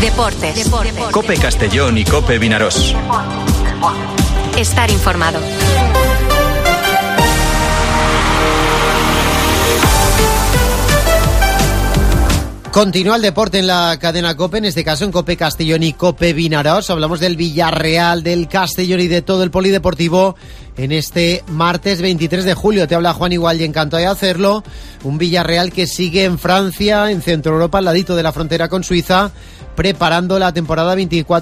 Deportes. COPE Castellón y COPE Vinarós. Estar informado. Continúa el deporte en la cadena COPE, en este caso en COPE Castellón y COPE Vinarós. Hablamos del Villarreal, del Castellón y de todo el polideportivo en este martes 23 de julio. Te habla Juan Igual y encantado de hacerlo. Un Villarreal que sigue en Francia, en Centro Europa, al ladito de la frontera con Suiza, preparando la temporada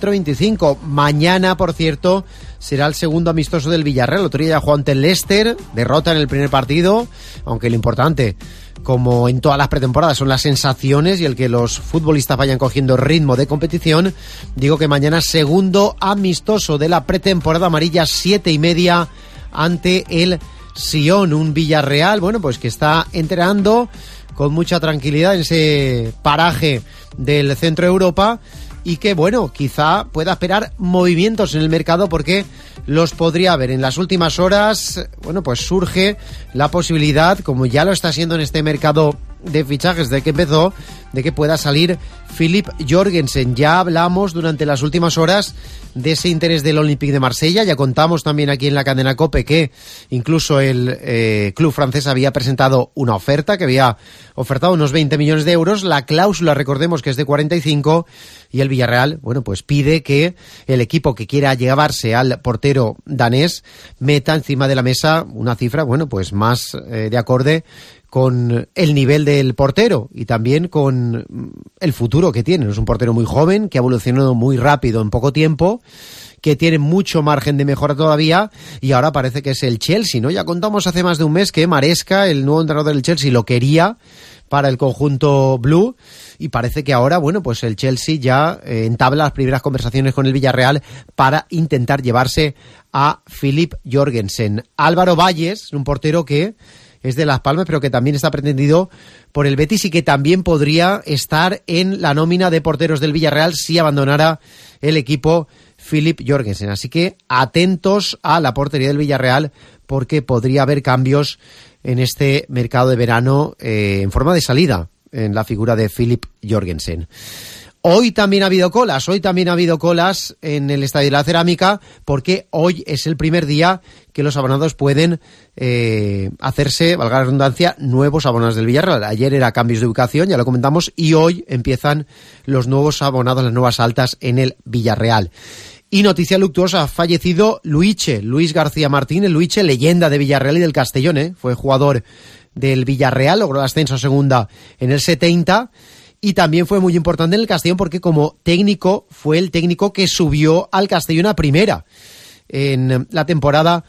24-25. Mañana, por cierto, será el segundo amistoso del Villarreal. El otro día ya jugó ante el Leicester, derrota en el primer partido, aunque lo importante, como en todas las pretemporadas, son las sensaciones y el que los futbolistas vayan cogiendo ritmo de competición. Digo que mañana segundo amistoso de la pretemporada amarilla, 7:30 ante el Sion. Un Villarreal, bueno, pues que está entrenando con mucha tranquilidad en ese paraje del centro de Europa y que, bueno, quizá pueda esperar movimientos en el mercado porque los podría haber. En las últimas horas, bueno, pues surge la posibilidad, como ya lo está haciendo en este mercado de fichajes desde que empezó, de que pueda salir Philip Jorgensen. Ya hablamos durante las últimas horas de ese interés del Olympique de Marsella. Ya contamos también aquí en la cadena COPE que incluso el club francés había presentado una oferta, que había ofertado unos 20 millones de euros. La cláusula, recordemos que es de 45, y el Villarreal, bueno, pues pide que el equipo que quiera llevarse al portero danés meta encima de la mesa una cifra, bueno, pues más de acorde con el nivel del portero y también con el futuro que tiene. Es un portero muy joven, que ha evolucionado muy rápido en poco tiempo, que tiene mucho margen de mejora todavía, y ahora parece que es el Chelsea, ¿no? Ya contamos hace más de un mes que Maresca, el nuevo entrenador del Chelsea, lo quería para el conjunto blue, y parece que ahora, bueno, pues el Chelsea ya entabla las primeras conversaciones con el Villarreal para intentar llevarse a Philip Jorgensen. Álvaro Valles, un portero que es de Las Palmas, pero que también está pretendido por el Betis y que también podría estar en la nómina de porteros del Villarreal si abandonara el equipo Philip Jorgensen. Así que atentos a la portería del Villarreal porque podría haber cambios en este mercado de verano en forma de salida en la figura de Philip Jorgensen. Hoy también ha habido colas en el Estadio de la Cerámica, porque hoy es el primer día que los abonados pueden hacerse, valga la redundancia, nuevos abonados del Villarreal. Ayer era cambios de ubicación, ya lo comentamos, y hoy empiezan los nuevos abonados, las nuevas altas en el Villarreal. Y noticia luctuosa, ha fallecido Luis García Martínez, Luiche, leyenda de Villarreal y del Castellón, fue jugador del Villarreal, logró el ascenso a segunda en el 70, y también fue muy importante en el Castellón porque como técnico fue el técnico que subió al Castellón a primera en la temporada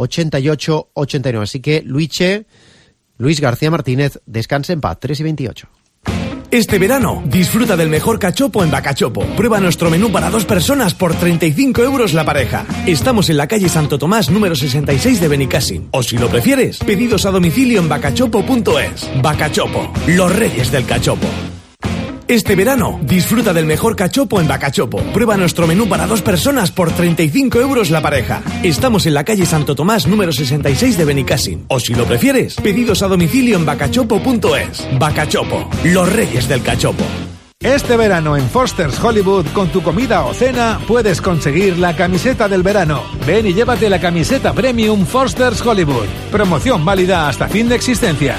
88-89. Así que Luis García Martínez, descanse en paz. 3:28. Este verano, disfruta del mejor cachopo en Bacachopo. Prueba nuestro menú para 2 personas por 35 euros la pareja. Estamos en la calle Santo Tomás, número 66 de Benicàssim. O si lo prefieres, pedidos a domicilio en bacachopo.es. Bacachopo, los reyes del cachopo. Este verano, disfruta del mejor cachopo en Bacachopo. Prueba nuestro menú para 2 personas por 35 euros la pareja. Estamos en la calle Santo Tomás, número 66 de Benicàssim. O si lo prefieres, pedidos a domicilio en bacachopo.es. Bacachopo, los reyes del cachopo. Este verano en Foster's Hollywood, con tu comida o cena, puedes conseguir la camiseta del verano. Ven y llévate la camiseta Premium Foster's Hollywood. Promoción válida hasta fin de existencias.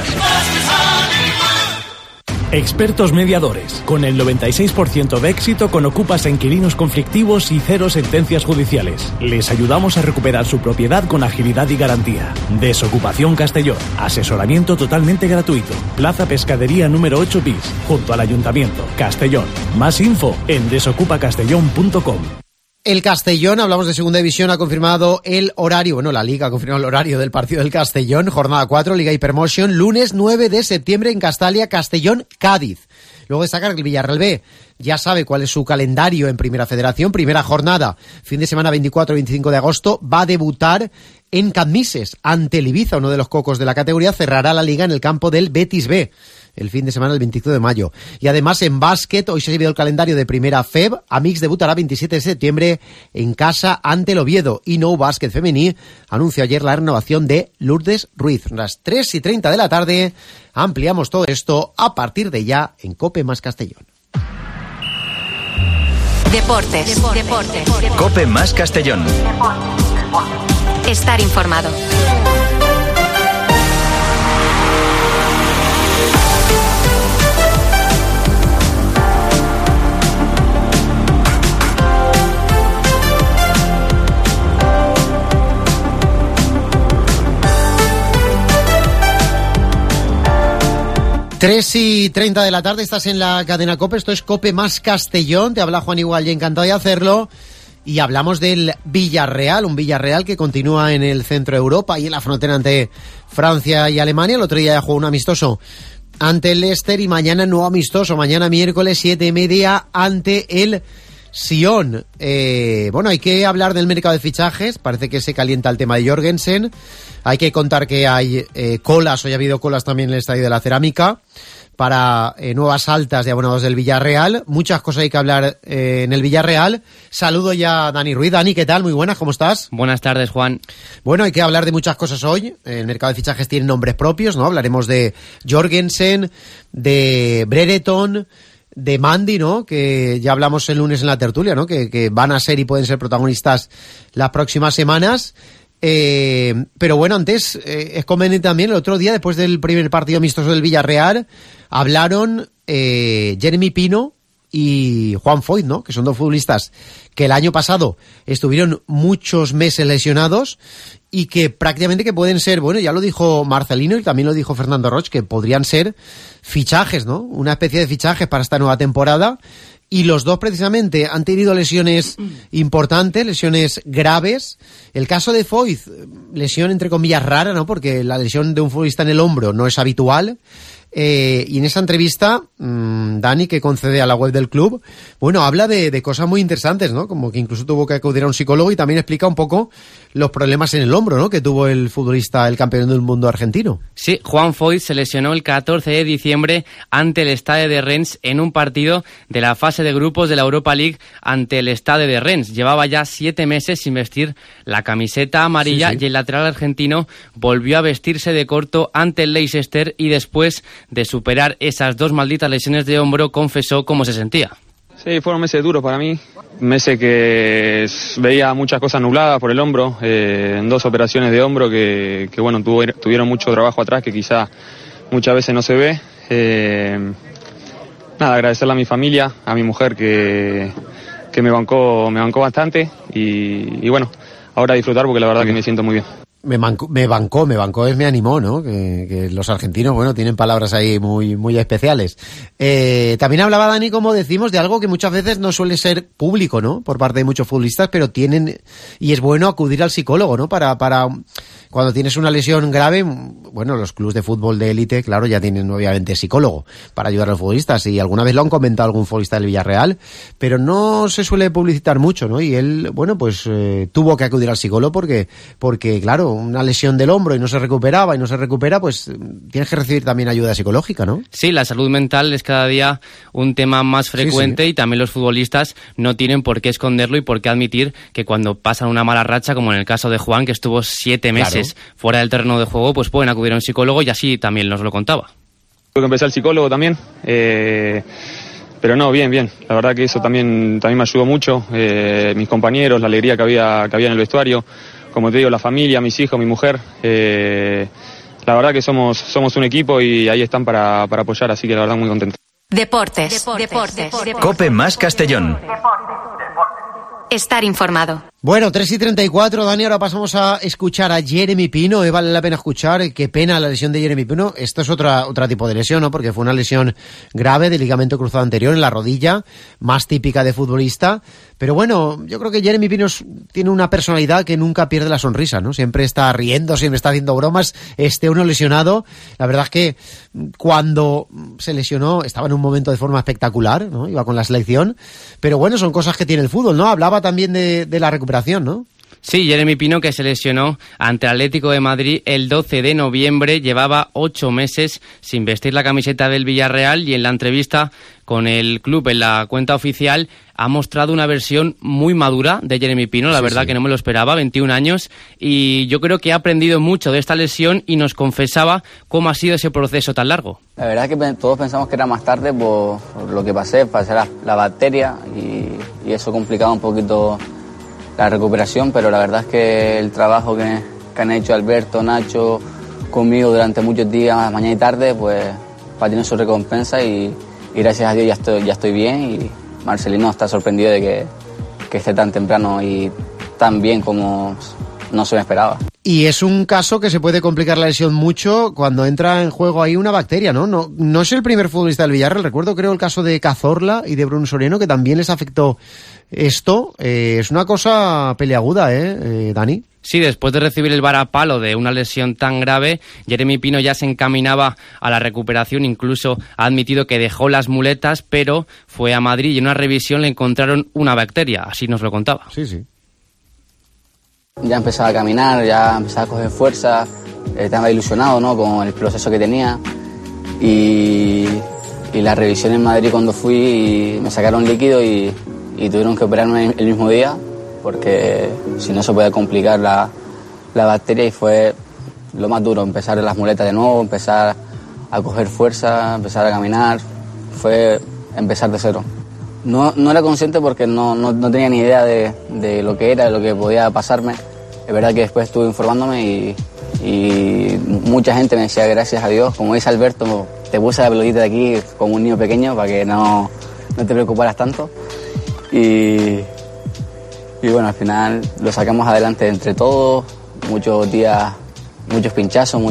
Expertos mediadores, con el 96% de éxito con ocupas e inquilinos conflictivos y 0 sentencias judiciales. Les ayudamos a recuperar su propiedad con agilidad y garantía. Desocupación Castellón, asesoramiento totalmente gratuito. Plaza Pescadería número 8 bis, junto al Ayuntamiento, Castellón. Más info en desocupacastellón.com. El Castellón, hablamos de segunda división, ha confirmado el horario, bueno, la Liga ha confirmado el horario del partido del Castellón, jornada 4, Liga Hypermotion, lunes 9 de septiembre en Castalia, Castellón, Cádiz. Luego destacar que el Villarreal B ya sabe cuál es su calendario en Primera Federación, primera jornada, fin de semana 24-25 de agosto, va a debutar en Cammises ante el Ibiza, uno de los cocos de la categoría, cerrará la Liga en el campo del Betis B. El fin de semana, el 25 de mayo. Y además en básquet, hoy se ha subido el calendario de Primera FEB. Amix debutará 27 de septiembre en casa ante el Oviedo. Y No Básquet Femení anunció ayer la renovación de Lourdes Ruiz. Las 3:30 de la tarde ampliamos todo esto a partir de ya en COPE más Castellón. Deportes. Cope más Castellón. Estar informado. Tres y 30 de la tarde, estás en la cadena COPE, esto es COPE más Castellón, te habla Juan Igual y encantado de hacerlo, y hablamos del Villarreal, un Villarreal que continúa en el centro de Europa y en la frontera ante Francia y Alemania. El otro día ya jugó un amistoso ante el Leicester y mañana nuevo amistoso, mañana miércoles 7:30 ante el Sion. Bueno, hay que hablar del mercado de fichajes, parece que se calienta el tema de Jorgensen. Hay que contar que hay colas, hoy ha habido colas también en el Estadio de la Cerámica para nuevas altas de abonados del Villarreal. Muchas cosas hay que hablar en el Villarreal. Saludo ya a Dani Ruiz. Dani, ¿qué tal? Muy buenas, ¿cómo estás? Buenas tardes, Juan. Bueno, hay que hablar de muchas cosas hoy. El mercado de fichajes tiene nombres propios, ¿no? Hablaremos de Jorgensen, de Brereton, de Mandy, ¿no? Que ya hablamos el lunes en la tertulia, ¿no? Que van a ser y pueden ser protagonistas las próximas semanas. Pero bueno, antes es conveniente también, el otro día, después del primer partido amistoso del Villarreal, hablaron Jeremy Pino y Juan Foyth, ¿no? Que son dos futbolistas que el año pasado estuvieron muchos meses lesionados y que prácticamente que pueden ser, bueno, ya lo dijo Marcelino y también lo dijo Fernando Roig, que podrían ser fichajes, ¿no? Una especie de fichajes para esta nueva temporada. Y los dos precisamente han tenido lesiones importantes, lesiones graves. El caso de Foyth, lesión entre comillas rara, ¿no? Porque la lesión de un futbolista en el hombro no es habitual. Y en esa entrevista, Dani, que concede a la web del club, bueno, habla de cosas muy interesantes, ¿no? Como que incluso tuvo que acudir a un psicólogo y también explica un poco los problemas en el hombro, ¿no? Que tuvo el futbolista, el campeón del mundo argentino. Sí, Juan Foyth se lesionó el 14 de diciembre ante el Stade de Rennes en un partido de la fase de grupos de la Europa League ante el Stade de Rennes. Llevaba ya 7 meses sin vestir la camiseta amarilla, sí. Y el lateral argentino volvió a vestirse de corto ante el Leicester y después de superar esas 2 malditas lesiones de hombro, confesó cómo se sentía. Sí, fueron meses duros para mí, meses que veía muchas cosas nubladas por el hombro, en 2 operaciones de hombro que bueno, tuvieron mucho trabajo atrás que quizá muchas veces no se ve. Nada, agradecerle a mi familia, a mi mujer que me bancó bastante y bueno, ahora disfrutar porque la verdad que me siento muy bien. Me bancó, me animó, ¿no? Que los argentinos, bueno, tienen palabras ahí muy, muy especiales. También hablaba Dani, como decimos, de algo que muchas veces no suele ser público, ¿no? Por parte de muchos futbolistas, pero tienen, y es bueno acudir al psicólogo, ¿no? Para cuando tienes una lesión grave, bueno, los clubes de fútbol de élite, claro, ya tienen obviamente psicólogo para ayudar a los futbolistas, y alguna vez lo han comentado algún futbolista del Villarreal, pero no se suele publicitar mucho, ¿no? Y él, bueno, pues tuvo que acudir al psicólogo porque claro, una lesión del hombro y no se recupera, pues tienes que recibir también ayuda psicológica, ¿no? Sí, la salud mental es cada día un tema más frecuente, sí. Y también los futbolistas no tienen por qué esconderlo y por qué admitir que cuando pasan una mala racha, como en el caso de Juan, que estuvo 7 meses fuera del terreno de juego, pues pueden acudir a un psicólogo y así también nos lo contaba. Tuve que empezar el psicólogo también, pero no, bien. La verdad que eso también me ayudó mucho, mis compañeros, la alegría que había en el vestuario. Como te digo, la familia, mis hijos, mi mujer, la verdad que somos un equipo y ahí están para apoyar, así que la verdad muy contento. Deportes. COPE más Castellón. Estar informado. Bueno, 3:34, Dani, ahora pasamos a escuchar a Jeremy Pino. Vale la pena escuchar, qué pena la lesión de Jeremy Pino. Esto es otro tipo de lesión, ¿no? Porque fue una lesión grave de ligamento cruzado anterior en la rodilla, más típica de futbolista. Pero bueno, yo creo que Jeremy Pino tiene una personalidad que nunca pierde la sonrisa, ¿no? Siempre está riendo, siempre está haciendo bromas, esté uno lesionado. La verdad es que cuando se lesionó estaba en un momento de forma espectacular, ¿no? Iba con la selección. Pero bueno, son cosas que tiene el fútbol, ¿no? Hablaba también de la recuperación, ¿no? Sí, Jeremy Pino, que se lesionó ante el Atlético de Madrid el 12 de noviembre, llevaba 8 meses sin vestir la camiseta del Villarreal y en la entrevista con el club en la cuenta oficial ha mostrado una versión muy madura de Jeremy Pino, la verdad que no me lo esperaba, 21 años, y yo creo que ha aprendido mucho de esta lesión y nos confesaba cómo ha sido ese proceso tan largo. La verdad es que todos pensamos que era más tarde por lo que pasé la bacteria y eso complicaba un poquito la recuperación, pero la verdad es que el trabajo que han hecho Alberto, Nacho, conmigo durante muchos días, mañana y tarde, pues va a tener su recompensa y gracias a Dios ya estoy bien y Marcelino está sorprendido de que esté tan temprano y tan bien como no se me esperaba. Y es un caso que se puede complicar la lesión mucho cuando entra en juego ahí una bacteria, ¿no? No es el primer futbolista del Villarreal. Recuerdo, creo, el caso de Cazorla y de Bruno Soriano, que también les afectó esto. Es una cosa peliaguda, Dani. Sí, después de recibir el varapalo de una lesión tan grave, Jeremy Pino ya se encaminaba a la recuperación, incluso ha admitido que dejó las muletas, pero fue a Madrid y en una revisión le encontraron una bacteria, así nos lo contaba. Sí. Ya empezaba a caminar, ya empezaba a coger fuerza, estaba ilusionado, ¿no?, con el proceso que tenía y la revisión en Madrid cuando fui me sacaron líquido y tuvieron que operarme el mismo día porque si no se puede complicar la bacteria y fue lo más duro, empezar las muletas de nuevo, empezar a coger fuerza, empezar a caminar, fue empezar de cero. No era consciente porque no tenía ni idea de lo que era, de lo que podía pasarme. Es verdad que después estuve informándome y mucha gente me decía gracias a Dios, como dice Alberto, te puse la pelotita de aquí como un niño pequeño para que no te preocuparas tanto. Y bueno, al final lo sacamos adelante entre todos, muchos días, muchos pinchazos,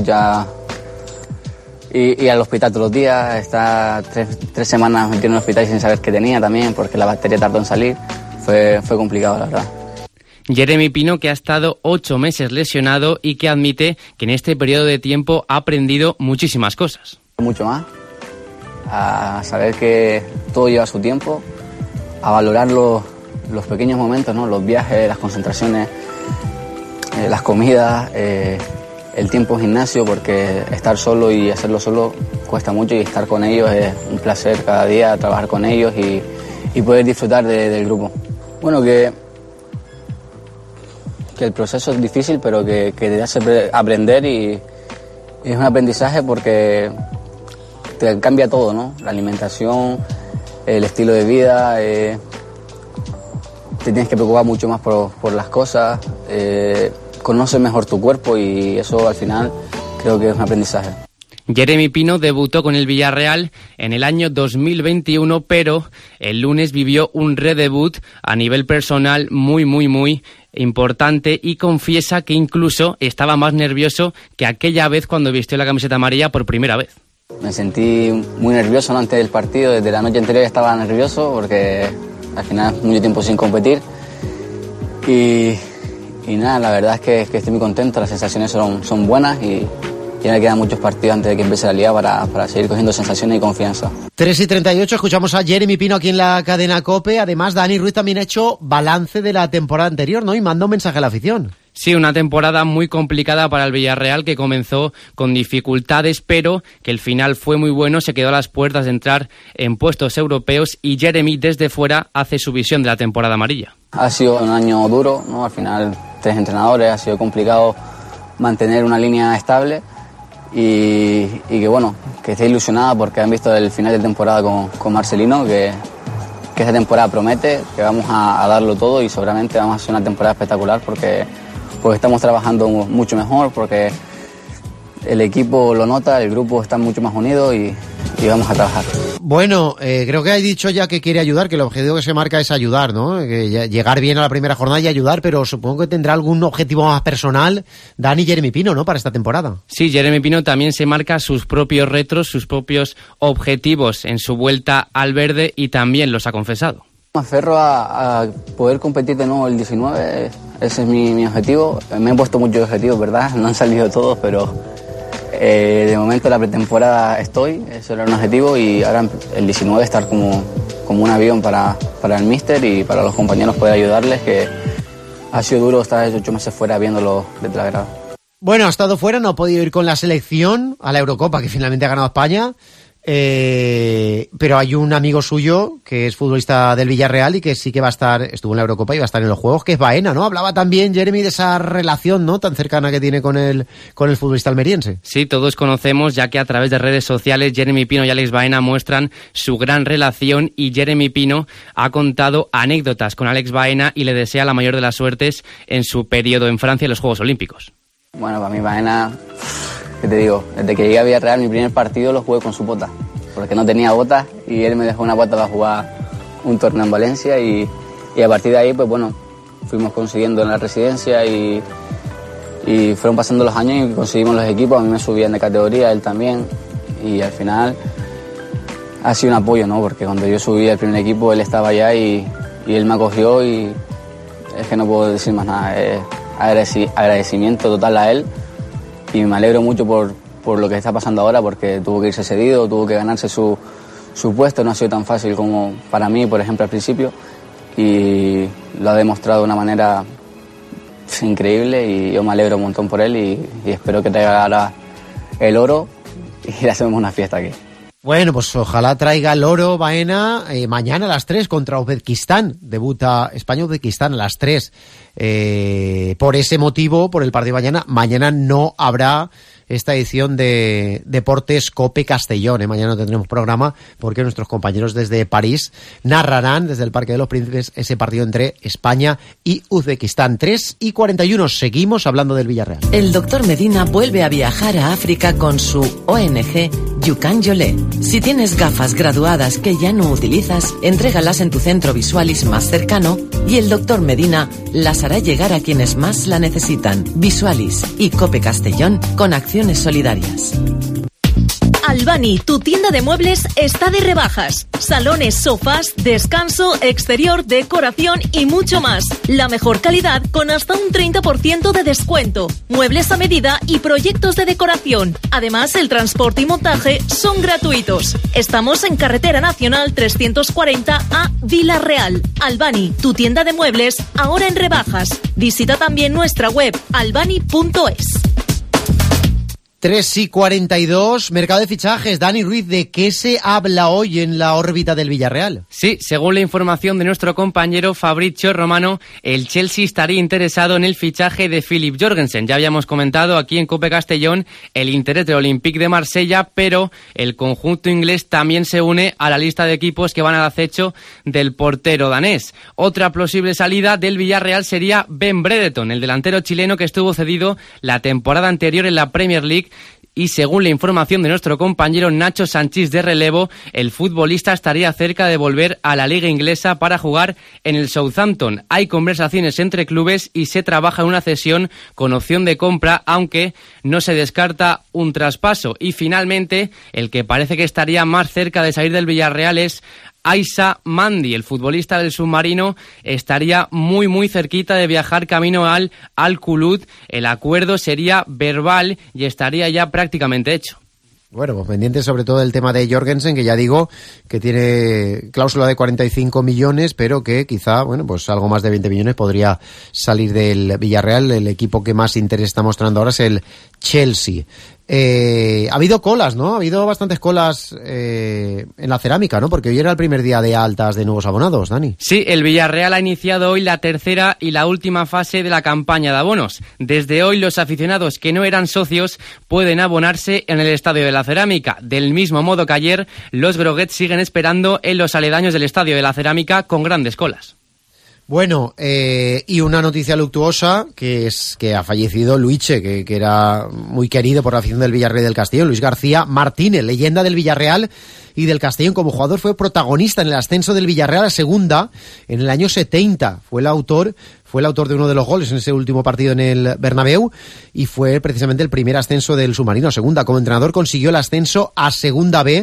y al hospital todos los días, está tres semanas metido en el hospital sin saber qué tenía también, porque la bacteria tardó en salir, fue complicado la verdad. Jeremy Pino, que ha estado 8 meses lesionado y que admite que en este periodo de tiempo ha aprendido muchísimas cosas. Mucho más, a saber que todo lleva su tiempo, a valorar los pequeños momentos, ¿no?, los viajes, las concentraciones, las comidas, el tiempo en gimnasio, porque estar solo y hacerlo solo cuesta mucho y estar con ellos es un placer cada día, trabajar con ellos y poder disfrutar del grupo. Bueno, que el proceso es difícil, pero que te hace aprender y es un aprendizaje porque te cambia todo, ¿no? La alimentación, el estilo de vida, te tienes que preocupar mucho más por las cosas, conoces mejor tu cuerpo y eso al final creo que es un aprendizaje. Jeremy Pino debutó con el Villarreal en el año 2021, pero el lunes vivió un redebut a nivel personal muy importante y confiesa que incluso estaba más nervioso que aquella vez cuando vistió la camiseta amarilla por primera vez. Me sentí muy nervioso, ¿no?, antes del partido, desde la noche anterior estaba nervioso porque al final mucho tiempo sin competir y nada, la verdad es que estoy muy contento, las sensaciones son buenas y ya me quedan muchos partidos antes de que empiece la liga para seguir cogiendo sensaciones y confianza. 3:38, escuchamos a Jeremy Pino aquí en la cadena COPE. Además, Dani Ruiz también ha hecho balance de la temporada anterior, ¿no?, y manda un mensaje a la afición. Sí, una temporada muy complicada para el Villarreal que comenzó con dificultades, pero que el final fue muy bueno, se quedó a las puertas de entrar en puestos europeos y Jeremy desde fuera hace su visión de la temporada amarilla. Ha sido un año duro, ¿no?, al final 3 entrenadores, ha sido complicado mantener una línea estable y que bueno, que esté ilusionada porque han visto el final de temporada con Marcelino, que esta temporada promete, que vamos a darlo todo y seguramente vamos a hacer una temporada espectacular porque estamos trabajando mucho mejor, porque el equipo lo nota, el grupo está mucho más unido y vamos a trabajar. Bueno, creo que ha dicho ya que quiere ayudar, que el objetivo que se marca es ayudar, ¿no? Que llegar bien a la primera jornada y ayudar, pero supongo que tendrá algún objetivo más personal, Dani Jeremy Pino, ¿no?, para esta temporada. Sí, Jeremy Pino también se marca sus propios retos, sus propios objetivos en su vuelta al verde y también los ha confesado. Me aferro a poder competir de nuevo el 19, ese es mi objetivo. Me he puesto muchos objetivos, ¿verdad? No han salido todos, pero de momento la pretemporada estoy, eso era un objetivo y ahora el 19 estar como un avión para el míster y para los compañeros poder ayudarles, que ha sido duro estar 8 meses fuera viéndolo desde la grada. Bueno, ha estado fuera, no ha podido ir con la selección a la Eurocopa, que finalmente ha ganado España. Pero hay un amigo suyo que es futbolista del Villarreal y que sí que va a estar, estuvo en la Eurocopa y va a estar en los Juegos, que es Baena, ¿no? Hablaba también Jeremy de esa relación, ¿no?, tan cercana que tiene con el futbolista almeriense. Sí, todos conocemos, ya que a través de redes sociales Jeremy Pino y Alex Baena muestran su gran relación, y Jeremy Pino ha contado anécdotas con Alex Baena y le desea la mayor de las suertes en su periodo en Francia en los Juegos Olímpicos. Bueno, para mí Baena, ¿qué te digo? Desde que llegué a Villarreal, mi primer partido lo jugué con su bota, porque no tenía botas y él me dejó una bota para jugar un torneo en Valencia y a partir de ahí, pues bueno, fuimos consiguiendo en la residencia y fueron pasando los años y conseguimos los equipos. A mí me subían de categoría, él también, y al final ha sido un apoyo, ¿no? Porque cuando yo subí al primer equipo él estaba allá y él me acogió, y es que no puedo decir más nada, agradecimiento total a él, y me alegro mucho por lo que está pasando ahora, porque tuvo que irse cedido, tuvo que ganarse su puesto, no ha sido tan fácil como para mí, por ejemplo, al principio, y lo ha demostrado de una manera increíble, y yo me alegro un montón por él y espero que traiga ahora el oro y le hacemos una fiesta aquí. Bueno, pues ojalá traiga el oro Baena mañana a las 3 contra Uzbekistán. Debuta España-Uzbekistán a las 3. Por ese motivo, por el partido de mañana no habrá esta edición de Deportes COPE Castellón. Mañana no tendremos programa porque nuestros compañeros desde París narrarán desde el Parque de los Príncipes ese partido entre España y Uzbekistán. 3:41. Seguimos hablando del Villarreal. El doctor Medina vuelve a viajar a África con su ONG Yukan Yolé. Si tienes gafas graduadas que ya no utilizas, entrégalas en tu centro Visualis más cercano y el doctor Medina las hará llegar a quienes más la necesitan. Visualis y COPE Castellón con acciones solidarias. Albani, tu tienda de muebles, está de rebajas. Salones, sofás, descanso, exterior, decoración y mucho más. La mejor calidad con hasta un 30% de descuento. Muebles a medida y proyectos de decoración. Además, el transporte y montaje son gratuitos. Estamos en Carretera Nacional 340 a Vila Real. Albani, tu tienda de muebles, ahora en rebajas. Visita también nuestra web albani.es. 3:42, mercado de fichajes. Dani Ruiz, ¿de qué se habla hoy en la órbita del Villarreal? Sí, según la información de nuestro compañero Fabrizio Romano, el Chelsea estaría interesado en el fichaje de Philip Jorgensen. Ya habíamos comentado aquí en COPE Castellón el interés del Olympique de Marsella, pero el conjunto inglés también se une a la lista de equipos que van al acecho del portero danés. Otra posible salida del Villarreal sería Ben Brereton, el delantero chileno que estuvo cedido la temporada anterior en la Premier League. Y según la información de nuestro compañero Nacho Sanchís de relevo, el futbolista estaría cerca de volver a la liga inglesa para jugar en el Southampton. Hay conversaciones entre clubes y se trabaja en una cesión con opción de compra, aunque no se descarta un traspaso. Y finalmente, el que parece que estaría más cerca de salir del Villarreal es Aissa Mandi, el futbolista del submarino, estaría muy cerquita de viajar camino al Al-Khulud. El acuerdo sería verbal y estaría ya prácticamente hecho. Bueno, pues pendiente sobre todo del tema de Jorgensen, que ya digo que tiene cláusula de 45 millones, pero que quizá, bueno, pues algo más de 20 millones podría salir del Villarreal. El equipo que más interés está mostrando ahora es el Chelsea. Ha habido colas, ¿no? Ha habido bastantes colas en la cerámica, ¿no? Porque hoy era el primer día de altas de nuevos abonados, Dani. Sí, el Villarreal ha iniciado hoy la tercera y la última fase de la campaña de abonos. Desde hoy los aficionados que no eran socios pueden abonarse en el Estadio de la Cerámica. Del mismo modo que ayer, los groguets siguen esperando en los aledaños del Estadio de la Cerámica con grandes colas. Bueno, y una noticia luctuosa, que es que ha fallecido Luiche, que era muy querido por la afición del Villarreal y del Castellón. Luis García Martínez, leyenda del Villarreal y del Castellón. Como jugador fue protagonista en el ascenso del Villarreal a segunda en el año 70. Fue el autor de uno de los goles en ese último partido en el Bernabéu y fue precisamente el primer ascenso del submarino a segunda. Como entrenador consiguió el ascenso a segunda B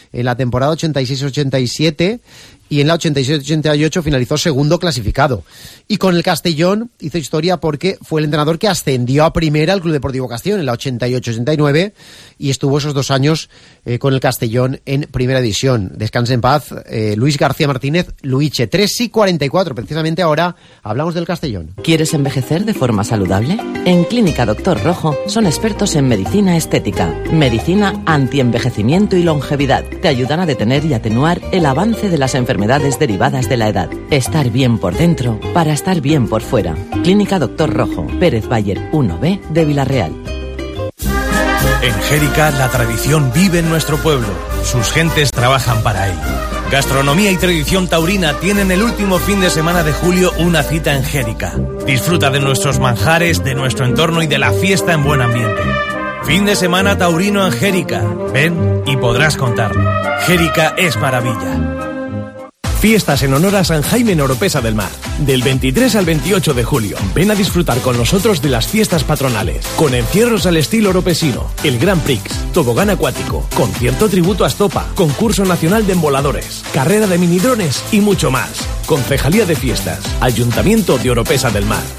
en la temporada 86-87 y en la 87-88 finalizó segundo clasificado. Y con el Castellón hizo historia porque fue el entrenador que ascendió a primera al Club Deportivo Castellón en la 88-89 y estuvo esos 2 años con el Castellón en primera división. Descanse en paz, Luis García Martínez Luiche. 3:44, precisamente ahora hablamos del Castellón. ¿Quieres envejecer de forma saludable? En Clínica Doctor Rojo son expertos en medicina estética, medicina antienvejecimiento y longevidad. Te ayudan a detener y atenuar el avance de las enfermedades derivadas de la edad. Estar bien por dentro para estar bien por fuera. Clínica Doctor Rojo, Pérez Bayer 1B de Villarreal. En Xérica la tradición vive en nuestro pueblo. Sus gentes trabajan para ello. Gastronomía y tradición taurina tienen el último fin de semana de julio una cita en Xérica. Disfruta de nuestros manjares, de nuestro entorno y de la fiesta en buen ambiente. Fin de semana taurino en Xérica. Ven y podrás contarlo. Xérica es maravilla. Fiestas en honor a San Jaime en Oropesa del Mar. Del 23 al 28 de julio. Ven a disfrutar con nosotros de las fiestas patronales. Con encierros al estilo oropesino, el Grand Prix, tobogán acuático, concierto tributo a Estopa, concurso nacional de emboladores, carrera de minidrones y mucho más. Concejalía de Fiestas, Ayuntamiento de Oropesa del Mar.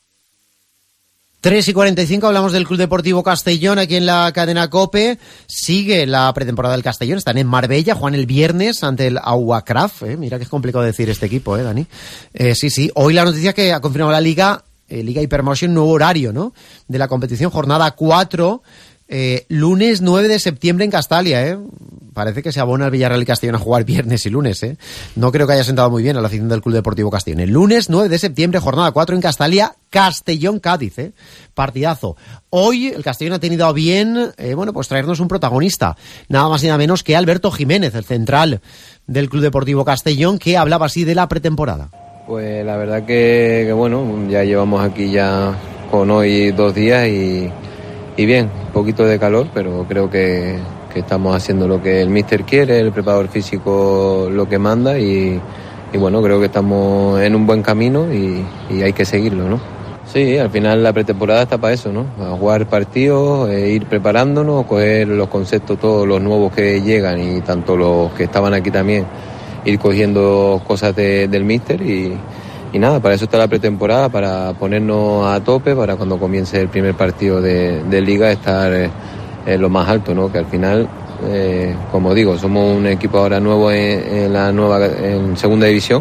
3:45, hablamos del Club Deportivo Castellón aquí en la cadena COPE. Sigue la pretemporada del Castellón, están en Marbella, juegan el viernes ante el Aguacraf. Mira que es complicado decir este equipo, Dani. Sí, hoy la noticia que ha confirmado la Liga Hypermotion, nuevo horario, ¿no? De la competición, jornada 4, lunes 9 de septiembre en Castalia, Parece que se abona el Villarreal y Castellón a jugar viernes y lunes, No creo que haya sentado muy bien a la afición del Club Deportivo Castellón. El lunes 9 de septiembre, jornada 4 en Castalia, Castellón-Cádiz, Partidazo. Hoy el Castellón ha tenido a bien, pues traernos un protagonista, nada más y nada menos que Alberto Jiménez, el central del Club Deportivo Castellón, que hablaba así de la pretemporada. Pues la verdad que ya llevamos aquí ya con hoy 2 días y bien, un poquito de calor, pero creo que estamos haciendo lo que el míster quiere, el preparador físico lo que manda y creo que estamos en un buen camino y hay que seguirlo, ¿no? Sí, al final la pretemporada está para eso, ¿no? A jugar partidos, ir preparándonos, coger los conceptos todos los nuevos que llegan y tanto los que estaban aquí también, ir cogiendo cosas del míster y nada, para eso está la pretemporada, para ponernos a tope, para cuando comience el primer partido de Liga estar lo más alto, ¿no? Que al final, como digo, somos un equipo ahora nuevo en segunda división,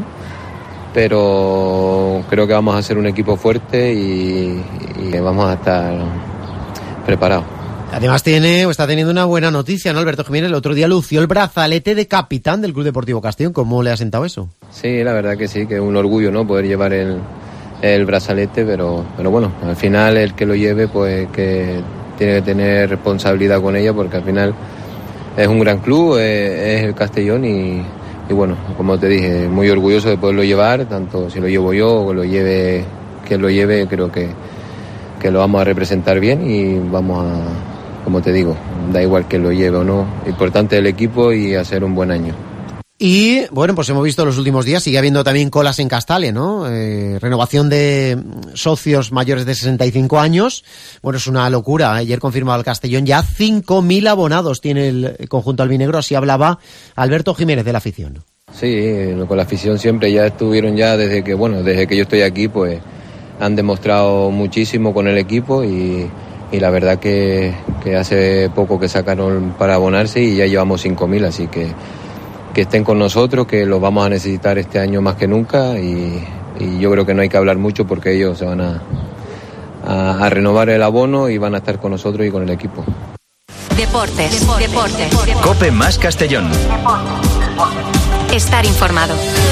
pero creo que vamos a ser un equipo fuerte y vamos a estar preparados. Además está teniendo una buena noticia, ¿no? Alberto Jiménez el otro día lució el brazalete de capitán del Club Deportivo Castellón. ¿Cómo le ha sentado eso? Sí, la verdad que sí, que es un orgullo, ¿no? Poder llevar el brazalete, pero bueno, al final el que lo lleve, pues que tiene que tener responsabilidad con ella, porque al final es un gran club, es el Castellón y como te dije, muy orgulloso de poderlo llevar, tanto si lo llevo yo o quien lo lleve, creo que lo vamos a representar bien y vamos a, como te digo, da igual que lo lleve o no, importante el equipo y hacer un buen año. Y, pues hemos visto los últimos días, sigue habiendo también colas en Castalia, ¿no? Renovación de socios mayores de 65 años. Es una locura. Ayer confirmado el Castellón, ya 5.000 abonados tiene el conjunto albinegro. Así hablaba Alberto Jiménez de la afición. Sí, con la afición siempre ya estuvieron desde que yo estoy aquí, pues han demostrado muchísimo con el equipo y la verdad que hace poco que sacaron para abonarse y ya llevamos 5.000, así que estén con nosotros, que los vamos a necesitar este año más que nunca y yo creo que no hay que hablar mucho porque ellos se van a renovar el abono y van a estar con nosotros y con el equipo. Deportes. COPE más Castellón. Estar informado.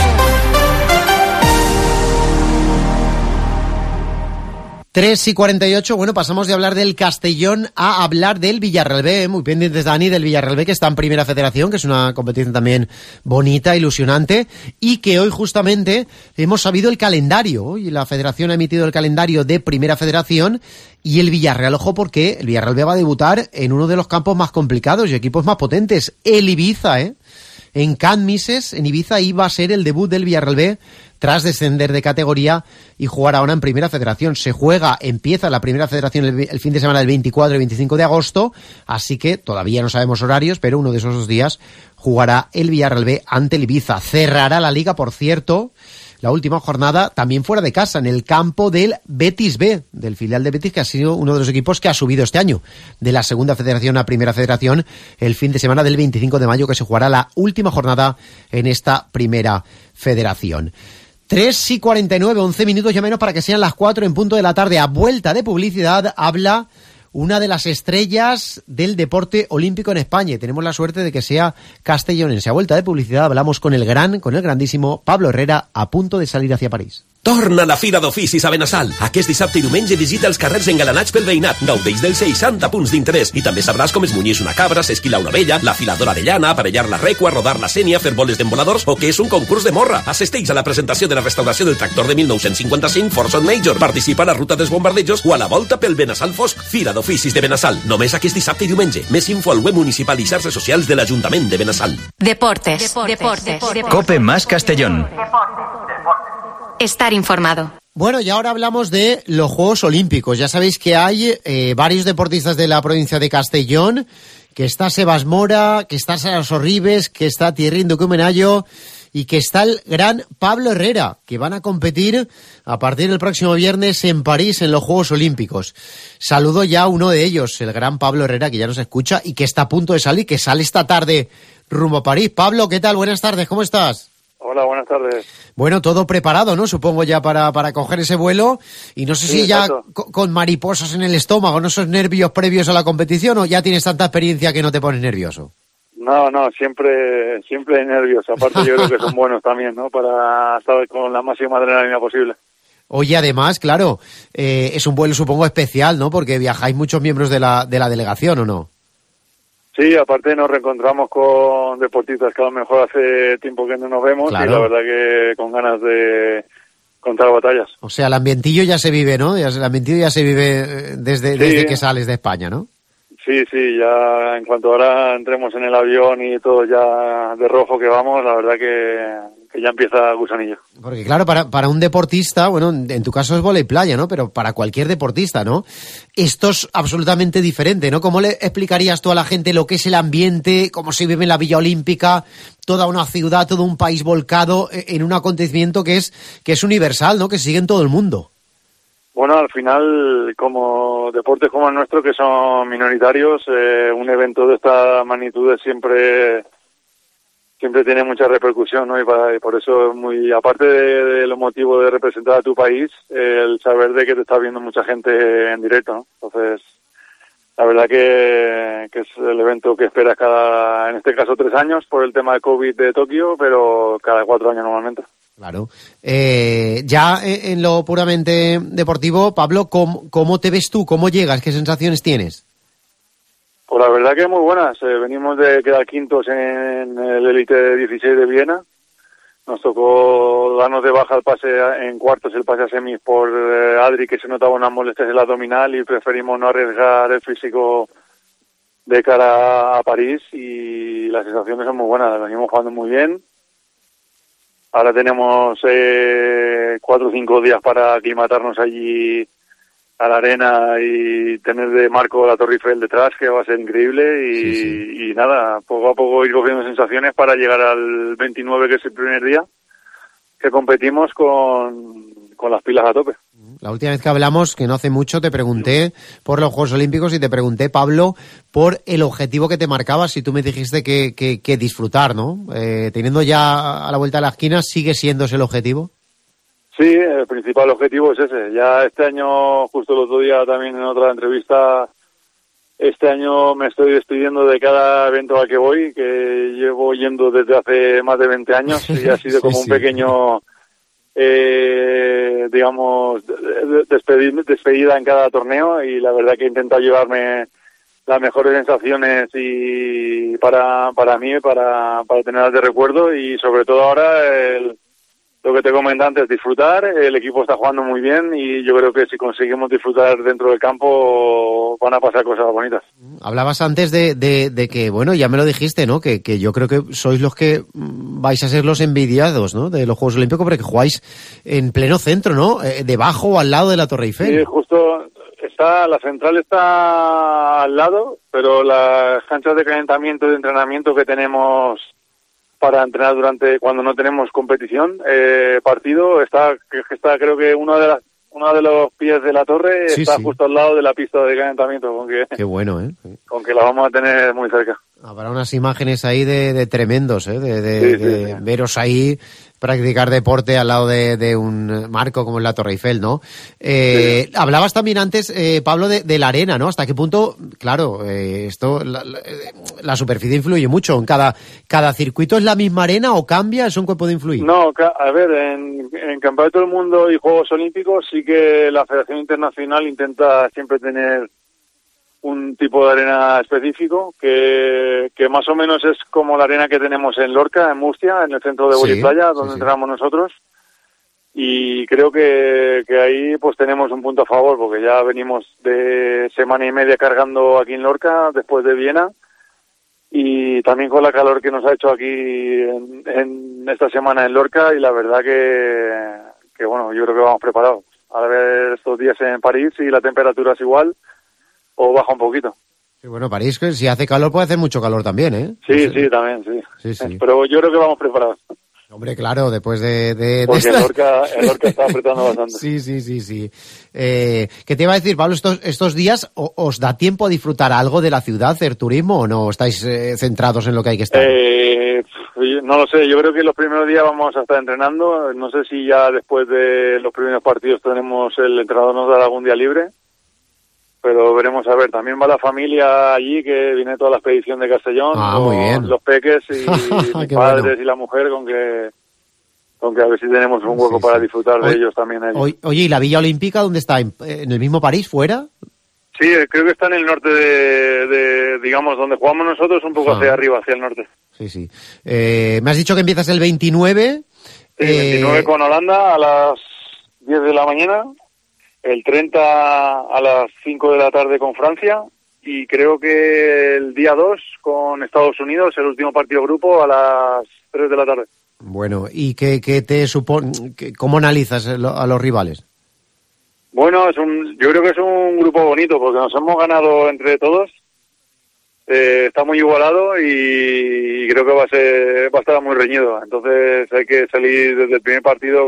3:48, pasamos de hablar del Castellón a hablar del Villarreal B, muy pendientes, Dani, del Villarreal B, que está en Primera Federación, que es una competición también bonita, ilusionante, y que hoy justamente hemos sabido el calendario. Hoy la Federación ha emitido el calendario de Primera Federación y el Villarreal, ojo, porque el Villarreal B va a debutar en uno de los campos más complicados y equipos más potentes, el Ibiza, en Can Mises, en Ibiza. Iba a ser el debut del Villarreal B tras descender de categoría y jugar ahora en Primera Federación. Empieza la Primera Federación el fin de semana del 24 y 25 de agosto, así que todavía no sabemos horarios, pero uno de esos 2 días jugará el Villarreal B ante el Ibiza. Cerrará la liga, por cierto, la última jornada también fuera de casa, en el campo del Betis B, del filial de Betis, que ha sido uno de los equipos que ha subido este año de la Segunda Federación a Primera Federación, el fin de semana del 25 de mayo, que se jugará la última jornada en esta Primera Federación. 3:49, 11 minutos ya menos para que sean las 4 en punto de la tarde. A vuelta de publicidad habla una de las estrellas del deporte olímpico en España. Y tenemos la suerte de que sea castellonense. A vuelta de publicidad hablamos con el grandísimo Pablo Herrera, a punto de salir hacia París. Torna la Fira d'Oficis a Benassal. Aquest dissabte i diumenge visita els carrers engalanats pel veïnat. Gaudeix dels 60 punts d'interès. I també sabràs com es munyís una cabra, s'esquila una vella, la filadora de llana, aparellar la recua, rodar la sènia, fer boles d'emboladors o que és un concurs de morra. Assisteix a la presentació de la restauració del tractor de 1955 Forson Major. Participa a la ruta dels bombardejos o a la volta pel Benassal Fosc. Fira d'Oficis de Benassal. Només aquest dissabte i diumenge. Més info al web municipal i xarxes socials de l'Ajuntament de Benassal. Deportes. Cope más Castellón. Estar informado. Bueno, y ahora hablamos de los Juegos Olímpicos. Ya sabéis que hay varios deportistas de la provincia de Castellón, que está Sebas Mora, que está Sara Sorribes, que está Thierry Ndukumenayo y que está el gran Pablo Herrera, que van a competir a partir del próximo viernes en París en los Juegos Olímpicos. Saludo ya a uno de ellos, el gran Pablo Herrera, que ya nos escucha y que está a punto de salir, que sale esta tarde rumbo a París. Pablo, ¿qué tal? Buenas tardes, ¿cómo estás? Hola, buenas tardes. Bueno, todo preparado, ¿no? Supongo ya para coger ese vuelo. Y no sé si ya con mariposas en el estómago, ¿no? Esos nervios previos a la competición, o ya tienes tanta experiencia que no te pones nervioso. No, siempre hay nervios. Aparte yo creo que son buenos también, ¿no? Para estar con la máxima adrenalina posible. Oye, además, claro, es un vuelo supongo especial, ¿no? Porque viajáis muchos miembros de la delegación, ¿o no? Sí, aparte nos reencontramos con deportistas que a lo mejor hace tiempo que no nos vemos, claro. Y la verdad que con ganas de contar batallas. O sea, el ambientillo ya se vive, ¿no? El ambientillo ya se vive desde que sales de España, ¿no? Sí, ya en cuanto ahora entremos en el avión y todo ya de rojo que vamos, la verdad que ya empieza gusanillo. Porque claro, para un deportista, bueno, en tu caso es vóley playa, ¿no? Pero para cualquier deportista, ¿no? Esto es absolutamente diferente, ¿no? ¿Cómo le explicarías tú a la gente lo que es el ambiente, cómo se vive en la Villa Olímpica, toda una ciudad, todo un país volcado en un acontecimiento que es universal, ¿no? Que se sigue en todo el mundo. Bueno, al final, como deportes como el nuestro, que son minoritarios, un evento de esta magnitud siempre tiene mucha repercusión, ¿no? Y por eso es muy, aparte de lo motivo de representar a tu país, el saber de que te está viendo mucha gente en directo, ¿no? Entonces, la verdad que es el evento que esperas en este caso 3 años por el tema de COVID de Tokio, pero cada 4 años normalmente. Claro. Ya en lo puramente deportivo, Pablo, ¿cómo te ves tú? ¿Cómo llegas? ¿Qué sensaciones tienes? Pues la verdad que muy buenas. Venimos de quedar quintos en el Elite 16 de Viena. Nos tocó darnos de baja el pase en cuartos, el pase a semis por Adri, que se notaba unas molestias en la abdominal, y preferimos no arriesgar el físico de cara a París, y las sensaciones son muy buenas. Venimos jugando muy bien. Ahora tenemos 4 o 5 días para aclimatarnos allí a la arena y tener de marco la Torre Eiffel detrás, que va a ser increíble, y nada, poco a poco ir cogiendo sensaciones para llegar al 29, que es el primer día que competimos con las pilas a tope. La última vez que hablamos, que no hace mucho, te pregunté por los Juegos Olímpicos y te pregunté, Pablo, por el objetivo que te marcabas, y tú me dijiste que disfrutar, ¿no? Teniendo ya a la vuelta de la esquina, ¿sigue siendo ese el objetivo? Sí, el principal objetivo es ese. Ya este año, justo el otro día también en otra entrevista, este año me estoy despidiendo de cada evento al que voy, que llevo yendo desde hace más de 20 años, y ha sido como un pequeño... digamos, despedida en cada torneo, y la verdad que he intentado llevarme las mejores sensaciones y para mí, para tenerlas de recuerdo, y sobre todo ahora lo que te comenté antes, disfrutar. El equipo está jugando muy bien y yo creo que si conseguimos disfrutar dentro del campo van a pasar cosas bonitas. Hablabas antes de que, bueno, ya me lo dijiste, ¿no? Que yo creo que sois los que vais a ser los envidiados, ¿no? De los Juegos Olímpicos, porque jugáis en pleno centro, ¿no? Debajo o al lado de la Torre Eiffel. Sí, justo la central está al lado, pero las canchas de calentamiento y de entrenamiento que tenemos para entrenar cuando no tenemos competición, partido, está creo que uno de los pies de la torre está justo al lado de la pista de calentamiento, Qué bueno, ¿eh? Con que la vamos a tener muy cerca. Habrá unas imágenes ahí de tremendos, ¿eh? De veros ahí practicar deporte al lado de un marco como es la Torre Eiffel, ¿no? Hablabas también antes, Pablo, de la arena, ¿no? ¿Hasta qué punto, claro, la superficie influye mucho? ¿En cada circuito es la misma arena o cambia? ¿Eso en qué puede influir? No, a ver, en Campeonato del Mundo y Juegos Olímpicos sí que la Federación Internacional intenta siempre tener un tipo de arena específico que más o menos es como la arena que tenemos en Lorca, en Murcia, en el centro de Voliplaya, donde entrenamos nosotros. Y creo que ahí pues tenemos un punto a favor, porque ya venimos de semana y media cargando aquí en Lorca, después de Viena, y también con la calor que nos ha hecho aquí en esta semana en Lorca, y la verdad que bueno, yo creo que vamos preparados. A ver estos días en París, si la temperatura es igual o baja un poquito. Sí, bueno, París, que si hace calor puede hacer mucho calor también, ¿eh? Sí, también, sí. Pero yo creo que vamos preparados. Hombre, claro, después de porque el Lorca está apretando bastante. Sí. ¿Qué te iba a decir, Pablo? Estos días, ¿os da tiempo a disfrutar algo de la ciudad, hacer turismo, o no estáis centrados en lo que hay que estar? No lo sé, yo creo que los primeros días vamos a estar entrenando. No sé si ya después de los primeros partidos el entrenador nos dará algún día libre. Pero veremos a ver. También va la familia allí, que viene toda la expedición de Castellón, muy bien. Los peques y mis padres y la mujer, con que a ver si tenemos un hueco para disfrutar de ellos también allí. Oye, ¿y la Villa Olímpica dónde está? ¿En el mismo París, fuera? Sí, creo que está en el norte de digamos, donde jugamos nosotros, un poco hacia arriba, hacia el norte. Sí. Me has dicho que empiezas el 29. Sí, 29 con Holanda a las 10 de la mañana. El 30 a las 5 de la tarde con Francia, y creo que el día 2 con Estados Unidos, el último partido grupo, a las 3 de la tarde. Bueno, ¿y qué te supone? ¿Cómo analizas a los rivales? Bueno, yo creo que es un grupo bonito, porque nos hemos ganado entre todos. Está muy igualado y creo que va a estar muy reñido. Entonces hay que salir desde el primer partido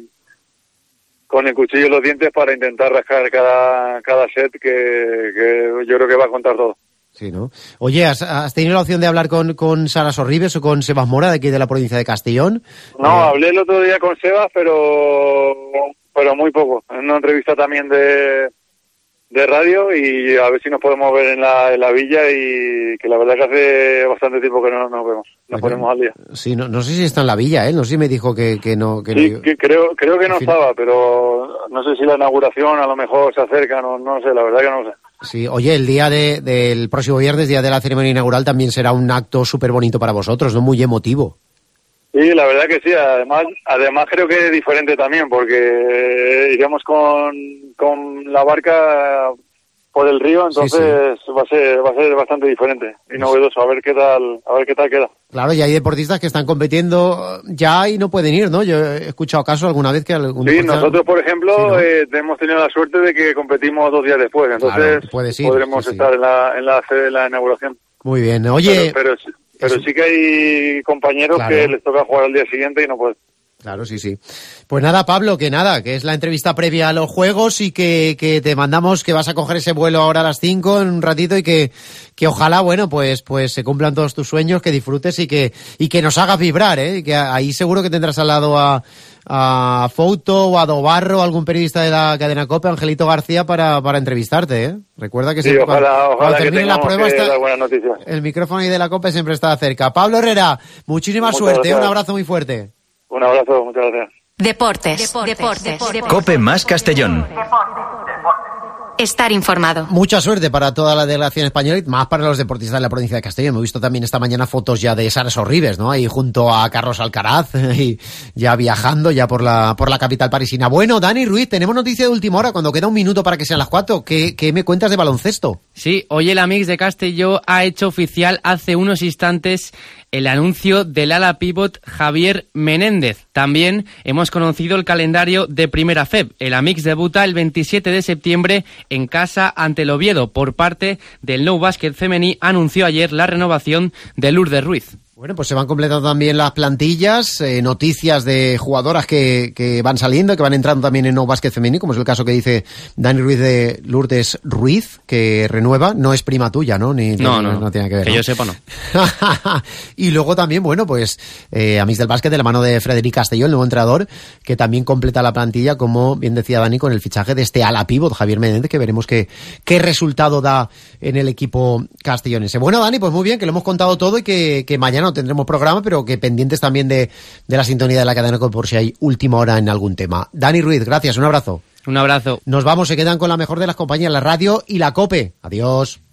con el cuchillo en los dientes para intentar rascar cada set, que yo creo que va a contar todo. Sí, ¿no? Oye, ¿has tenido la opción de hablar con Sara Sorribes o con Sebas Mora, de aquí de la provincia de Castellón? No, hablé el otro día con Sebas, pero muy poco. En una entrevista también de radio, y a ver si nos podemos ver en la villa, y que la verdad que hace bastante tiempo que no nos vemos. Nos ponemos al día. Sí, no sé si está en la villa, ¿eh? No sé si me dijo que no. Sí, no... creo que no estaba, pero no sé si la inauguración a lo mejor se acerca, no sé, la verdad que no sé. Sí, oye, el día del próximo viernes, día de la ceremonia inaugural, también será un acto súper bonito para vosotros, ¿no? Muy emotivo. Sí, la verdad que sí. Además creo que es diferente también, porque iremos con la barca por el río, entonces sí. Va a ser bastante diferente y novedoso. A ver qué tal queda. Claro, y hay deportistas que están compitiendo ya y no pueden ir, ¿no? Yo he escuchado casos alguna vez que Sí, nosotros, por ejemplo, hemos tenido la suerte de que competimos 2 días después, entonces podremos estar en la inauguración. Muy bien. Oye, pero sí que hay compañeros que les toca jugar al día siguiente y no pueden. Claro, sí. Pues nada, Pablo, que es la entrevista previa a los Juegos, y que te mandamos, que vas a coger ese vuelo ahora a las 5 en un ratito, y que ojalá, bueno, pues se cumplan todos tus sueños, que disfrutes y que nos hagas vibrar, ¿eh? Y que ahí seguro que tendrás al lado a Fouto o a Dobarro, algún periodista de la cadena COPE, Angelito García, para entrevistarte, ¿eh? Recuerda que ojalá termine la prueba buenas noticias. El micrófono ahí de la COPE siempre está cerca. Pablo Herrera, muchísima suerte, un abrazo muy fuerte. Un abrazo, muchas gracias. Deportes. COPE más Castellón. estar informado. Mucha suerte para toda la delegación española y más para los deportistas de la provincia de Castellón. Hemos visto también esta mañana fotos ya de Sara Sorribes, ¿no? Ahí junto a Carlos Alcaraz, y ya viajando ya por la capital parisina. Bueno, Dani Ruiz, tenemos noticia de última hora, cuando queda un minuto para que sean las 4. ¿Qué me cuentas de baloncesto? Sí, hoy el Amics de Castelló ha hecho oficial hace unos instantes el anuncio del ala pívot Javier Menéndez. También hemos conocido el calendario de Primera FEB. El Amics debuta el 27 de septiembre en casa ante el Oviedo. Por parte del Nou Básquet femení anunció ayer la renovación de Lourdes Ruiz. Bueno, pues se van completando también las plantillas, noticias de jugadoras que van saliendo, que van entrando también en Nou Básquet femení, como es el caso que dice Dani Ruiz de Lourdes Ruiz, que renueva. No es prima tuya, ¿no? No tiene que ver. Que ¿no? yo sepa, no. Y luego también, bueno, pues Amics del Básquet de la mano de Frederic Castelló, el nuevo entrenador, que también completa la plantilla, como bien decía Dani, con el fichaje de este ala pívot, Javier Menéndez, que veremos qué resultado da en el equipo castellonense. Bueno, Dani, pues muy bien, que lo hemos contado todo y que mañana no tendremos programa, pero que pendientes también de la sintonía de la cadena por si hay última hora en algún tema. Dani Ruiz, gracias, un abrazo. Un abrazo. Nos vamos, se quedan con la mejor de las compañías, la radio y la COPE. Adiós.